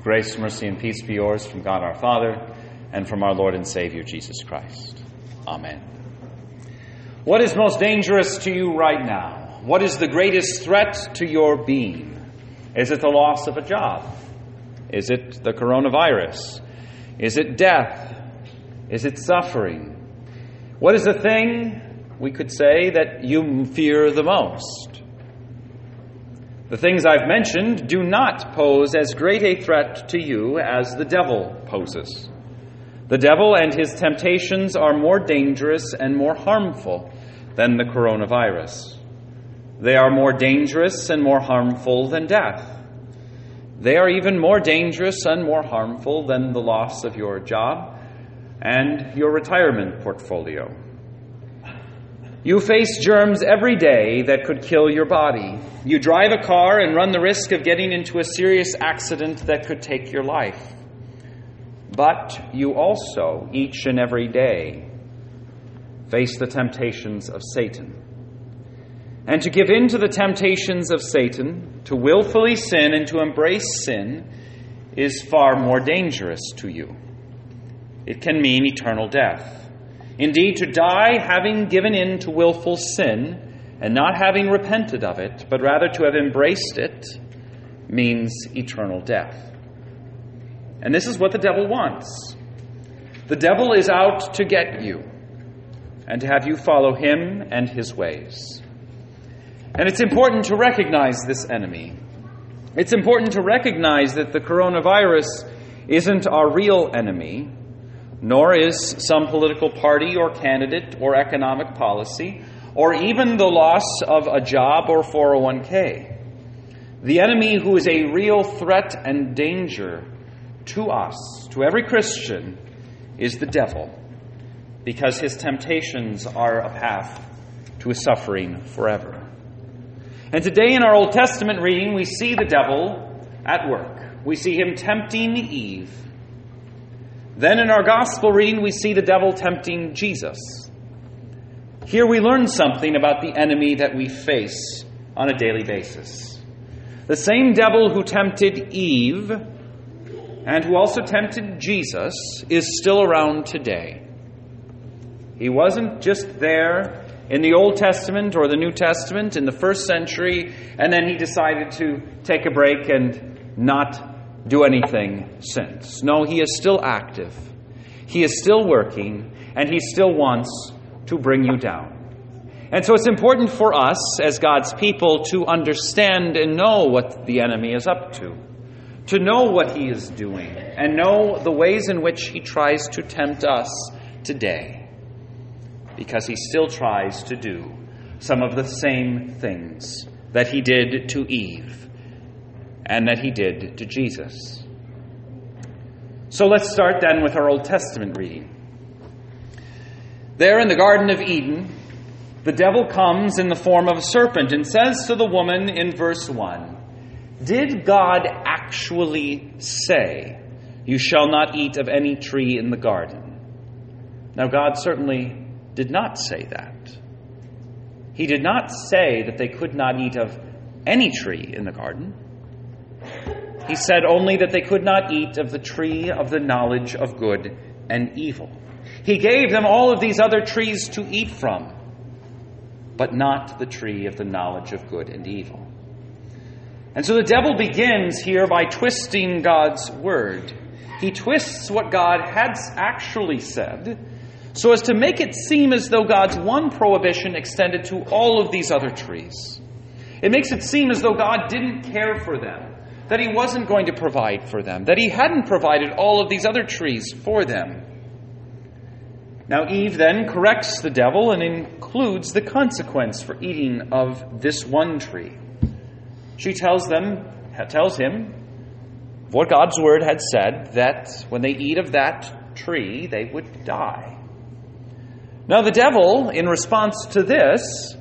Grace, mercy, and peace be yours from God our Father and from our Lord and Savior Jesus Christ. Amen. What is most dangerous to you right now? What is the greatest threat to your being? Is it the loss of a job? Is it the coronavirus? Is it death? Is it suffering? What is the thing, we could say, that you fear the most? The things I've mentioned do not pose as great a threat to you as the devil poses. The devil and his temptations are more dangerous and more harmful than the coronavirus. They are more dangerous and more harmful than death. They are even more dangerous and more harmful than the loss of your job and your retirement portfolio. You face germs every day that could kill your body. You drive a car and run the risk of getting into a serious accident that could take your life. But you also, each and every day, face the temptations of Satan. And to give in to the temptations of Satan, to willfully sin and to embrace sin, is far more dangerous to you. It can mean eternal death. Indeed, to die having given in to willful sin and not having repented of it, but rather to have embraced it, means eternal death. And this is what the devil wants. The devil is out to get you and to have you follow him and his ways. And it's important to recognize this enemy. It's important to recognize that the coronavirus isn't our real enemy, nor is some political party or candidate or economic policy, or even the loss of a job or 401k. The enemy who is a real threat and danger to us, to every Christian, is the devil, because his temptations are a path to a suffering forever. And today in our Old Testament reading, we see the devil at work. We see him tempting Eve. Then in our gospel reading, we see the devil tempting Jesus. Here we learn something about the enemy that we face on a daily basis. The same devil who tempted Eve and who also tempted Jesus is still around today. He wasn't just there in the Old Testament or the New Testament in the first century, and then he decided to take a break and not do anything since. No, he is still active. He is still working, and he still wants to bring you down. And so it's important for us as God's people to understand and know what the enemy is up to know what he is doing, and know the ways in which he tries to tempt us today. Because he still tries to do some of the same things that he did to Eve and that he did to Jesus. So let's start then with our Old Testament reading. There in the Garden of Eden, the devil comes in the form of a serpent and says to the woman in verse 1, "Did God actually say, 'You shall not eat of any tree in the garden'?" Now God certainly did not say that. He did not say that they could not eat of any tree in the garden. He said only that they could not eat of the tree of the knowledge of good and evil. He gave them all of these other trees to eat from, but not the tree of the knowledge of good and evil. And so the devil begins here by twisting God's word. He twists what God had actually said so as to make it seem as though God's one prohibition extended to all of these other trees. It makes it seem as though God didn't care for them, that he wasn't going to provide for them, that he hadn't provided all of these other trees for them. Now Eve then corrects the devil and includes the consequence for eating of this one tree. She tells him what God's word had said, that when they eat of that tree, they would die. Now the devil, in response to this,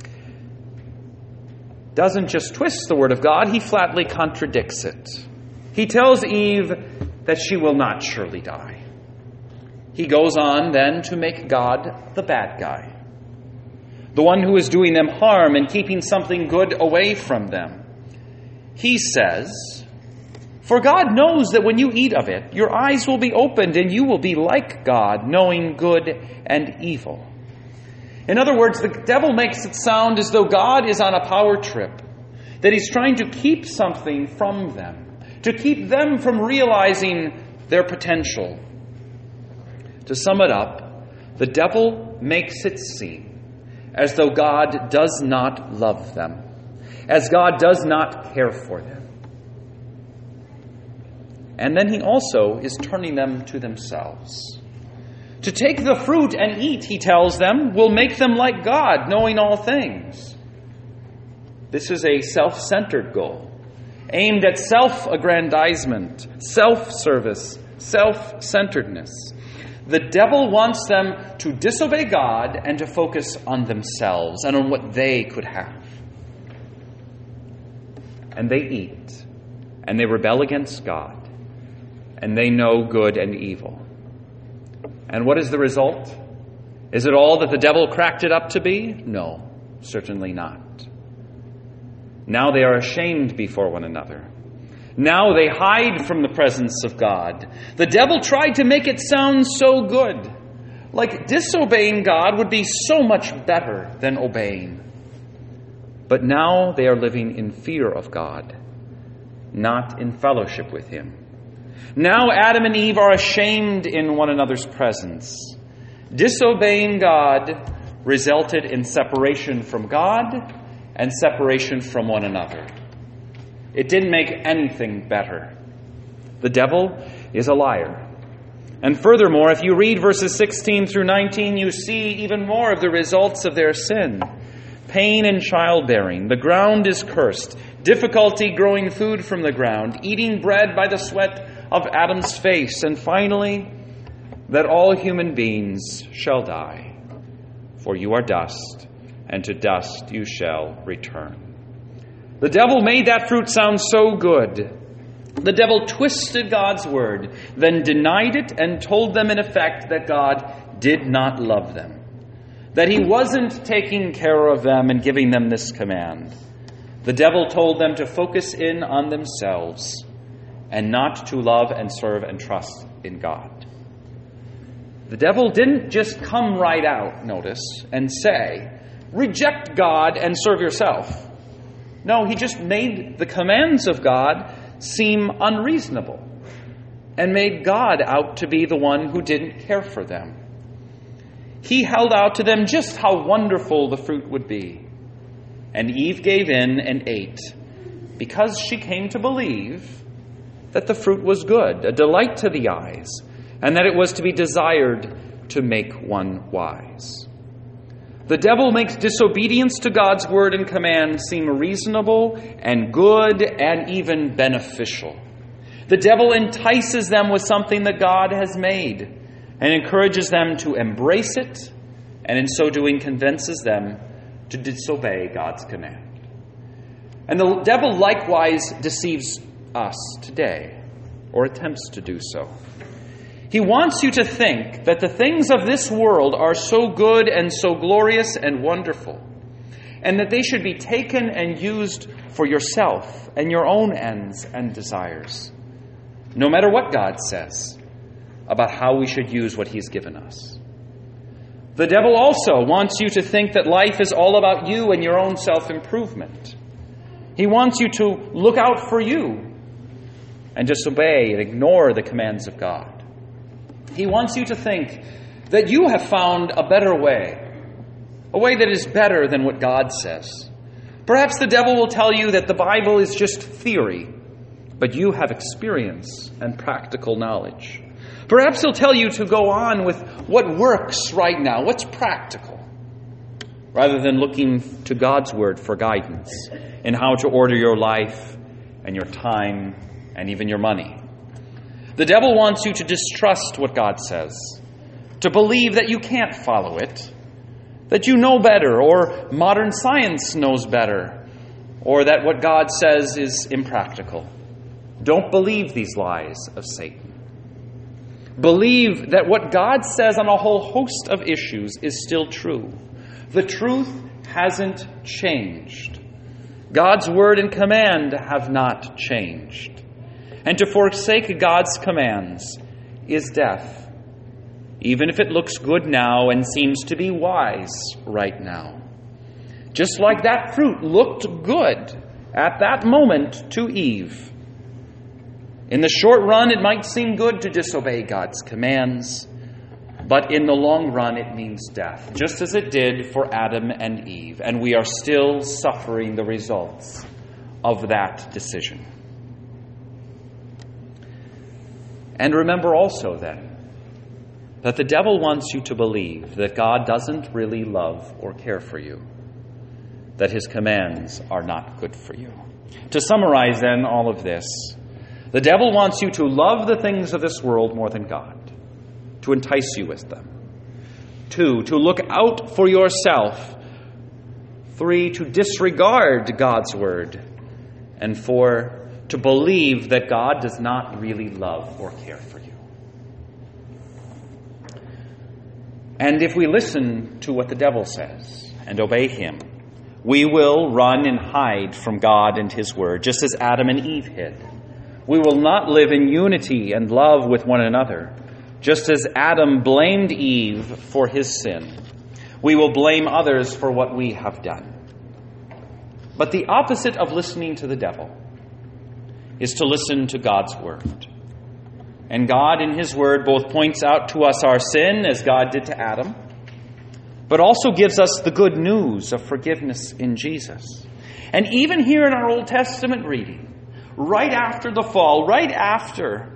doesn't just twist the word of God, he flatly contradicts it. He tells Eve that she will not surely die. He goes on then to make God the bad guy, the one who is doing them harm and keeping something good away from them. He says, For God knows that when you eat of it, your eyes will be opened and you will be like God, knowing good and evil. In other words, the devil makes it sound as though God is on a power trip, that he's trying to keep something from them, to keep them from realizing their potential. To sum it up, the devil makes it seem as though God does not love them, as God does not care for them. And then he also is turning them to themselves. To take the fruit and eat, he tells them, will make them like God, knowing all things. This is a self-centered goal, aimed at self-aggrandizement, self-service, self-centeredness. The devil wants them to disobey God and to focus on themselves and on what they could have. And they eat, and they rebel against God, and they know good and evil. And what is the result? Is it all that the devil cracked it up to be? No, certainly not. Now they are ashamed before one another. Now they hide from the presence of God. The devil tried to make it sound so good, like disobeying God would be so much better than obeying. But now they are living in fear of God, not in fellowship with Him. Now Adam and Eve are ashamed in one another's presence. Disobeying God resulted in separation from God and separation from one another. It didn't make anything better. The devil is a liar. And furthermore, if you read verses 16 through 19, you see even more of the results of their sin. Pain in childbearing, the ground is cursed, difficulty growing food from the ground, eating bread by the sweat of Adam's face, and finally, that all human beings shall die. For you are dust, and to dust you shall return. The devil made that fruit sound so good. The devil twisted God's word, then denied it and told them in effect that God did not love them, that He wasn't taking care of them and giving them this command. The devil told them to focus in on themselves and not to love and serve and trust in God. The devil didn't just come right out, notice, and say, reject God and serve yourself. No, he just made the commands of God seem unreasonable and made God out to be the one who didn't care for them. He held out to them just how wonderful the fruit would be. And Eve gave in and ate because she came to believe that the fruit was good, a delight to the eyes, and that it was to be desired to make one wise. The devil makes disobedience to God's word and command seem reasonable and good and even beneficial. The devil entices them with something that God has made and encourages them to embrace it, and in so doing convinces them to disobey God's command. And the devil likewise deceives us today, or attempts to do so. He wants you to think that the things of this world are so good and so glorious and wonderful, and that they should be taken and used for yourself and your own ends and desires, no matter what God says about how we should use what He's given us. The devil also wants you to think that life is all about you and your own self-improvement. He wants you to look out for you and disobey and ignore the commands of God. He wants you to think that you have found a better way, a way that is better than what God says. Perhaps the devil will tell you that the Bible is just theory, but you have experience and practical knowledge. Perhaps he'll tell you to go on with what works right now, what's practical, rather than looking to God's word for guidance in how to order your life and your time and even your money. The devil wants you to distrust what God says, to believe that you can't follow it, that you know better, or modern science knows better, or that what God says is impractical. Don't believe these lies of Satan. Believe that what God says on a whole host of issues is still true. The truth hasn't changed. God's word and command have not changed. and to forsake God's commands is death, even if it looks good now and seems to be wise right now. Just like that fruit looked good at that moment to Eve. In the short run, it might seem good to disobey God's commands, but in the long run, it means death, just as it did for Adam and Eve, and we are still suffering the results of that decision. And remember also then that the devil wants you to believe that God doesn't really love or care for you, that his commands are not good for you. To summarize then all of this, the devil wants you to love the things of this world more than God, to entice you with them. 2, to look out for yourself. 3, to disregard God's word. And 4, to believe that God does not really love or care for you. And if we listen to what the devil says and obey him, we will run and hide from God and his word, just as Adam and Eve hid. We will not live in unity and love with one another, just as Adam blamed Eve for his sin. We will blame others for what we have done. But the opposite of listening to the devil is to listen to God's word. And God in his word both points out to us our sin, as God did to Adam, but also gives us the good news of forgiveness in Jesus. And even here in our Old Testament reading, right after the fall, right after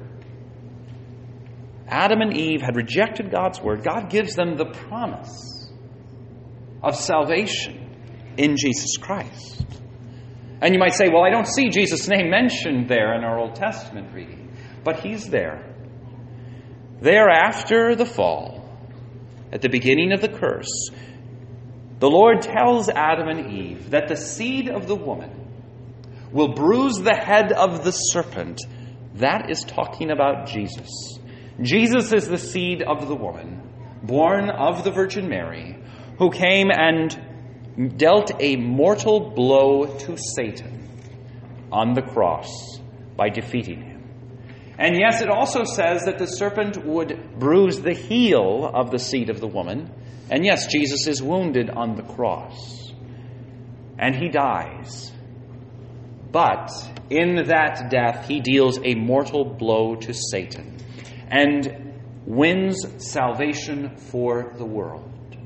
Adam and Eve had rejected God's word, God gives them the promise of salvation in Jesus Christ. And you might say, well, I don't see Jesus' name mentioned there in our Old Testament reading. But he's there. There after the fall, at the beginning of the curse, the Lord tells Adam and Eve that the seed of the woman will bruise the head of the serpent. That is talking about Jesus. Jesus is the seed of the woman, born of the Virgin Mary, who came and dealt a mortal blow to Satan on the cross by defeating him. And yes, it also says that the serpent would bruise the heel of the seed of the woman. And yes, Jesus is wounded on the cross. And he dies. But in that death, he deals a mortal blow to Satan and wins salvation for the world.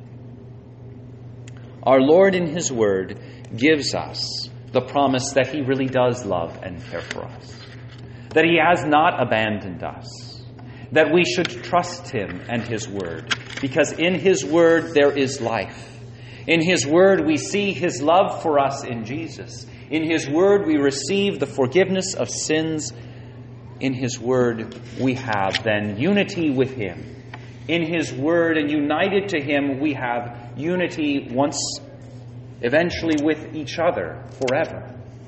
Our Lord in his word gives us the promise that he really does love and care for us, that he has not abandoned us, that we should trust him and his word, because in his word there is life. In his word we see his love for us in Jesus. In his word we receive the forgiveness of sins. In his word we have then unity with him. In his word and united to him we have unity once, eventually with each other forever.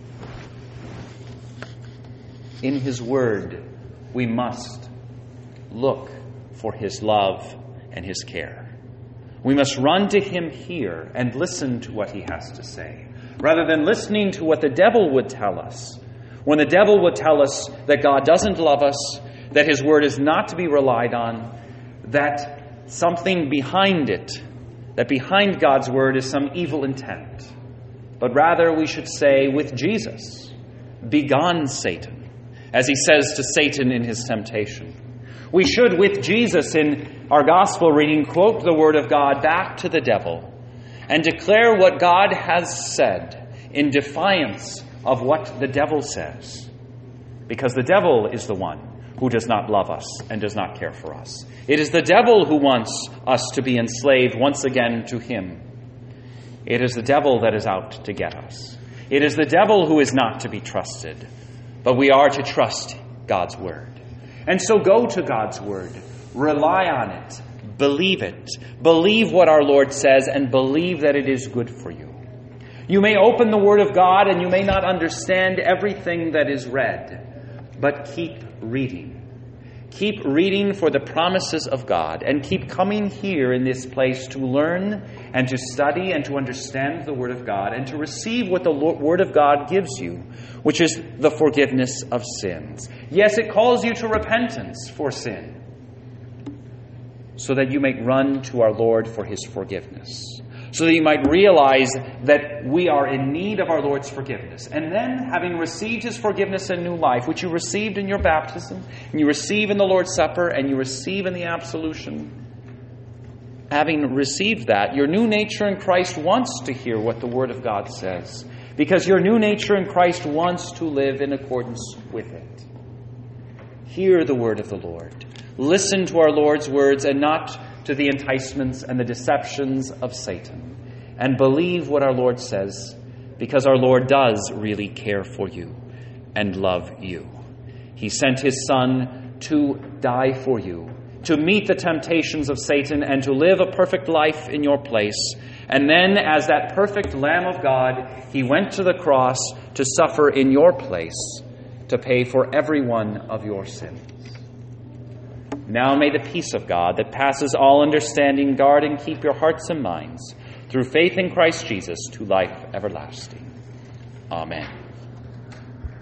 In his word we must look for his love and his care. We must run to him here and listen to what he has to say, rather than listening to what the devil would tell us. When the devil would tell us that God doesn't love us, that his word is not to be relied on, that something behind it, that behind God's word is some evil intent. But rather we should say with Jesus, "Begone, Satan," as he says to Satan in his temptation. We should, with Jesus in our gospel reading, quote the word of God back to the devil and declare what God has said in defiance of what the devil says. Because the devil is the one who does not love us and does not care for us. It is the devil who wants us to be enslaved once again to him. It is the devil that is out to get us. It is the devil who is not to be trusted, but we are to trust God's word. And so go to God's word, rely on it, believe it, believe what our Lord says, and believe that it is good for you. You may open the word of God and you may not understand everything that is read, but keep reading. Keep reading for the promises of God, and keep coming here in this place to learn and to study and to understand the Word of God and to receive what the Word of God gives you, which is the forgiveness of sins. Yes, it calls you to repentance for sin, so that you may run to our Lord for His forgiveness, so that you might realize that we are in need of our Lord's forgiveness. And then, having received His forgiveness and new life, which you received in your baptism, and you receive in the Lord's Supper, and you receive in the absolution, having received that, your new nature in Christ wants to hear what the Word of God says, because your new nature in Christ wants to live in accordance with it. Hear the word of the Lord. Listen to our Lord's words and not to the enticements and the deceptions of Satan. And believe what our Lord says, because our Lord does really care for you and love you. He sent His Son to die for you, to meet the temptations of Satan and to live a perfect life in your place. And then, as that perfect Lamb of God, He went to the cross to suffer in your place, to pay for every one of your sins. Now may the peace of God that passes all understanding guard and keep your hearts and minds through faith in Christ Jesus to life everlasting. Amen.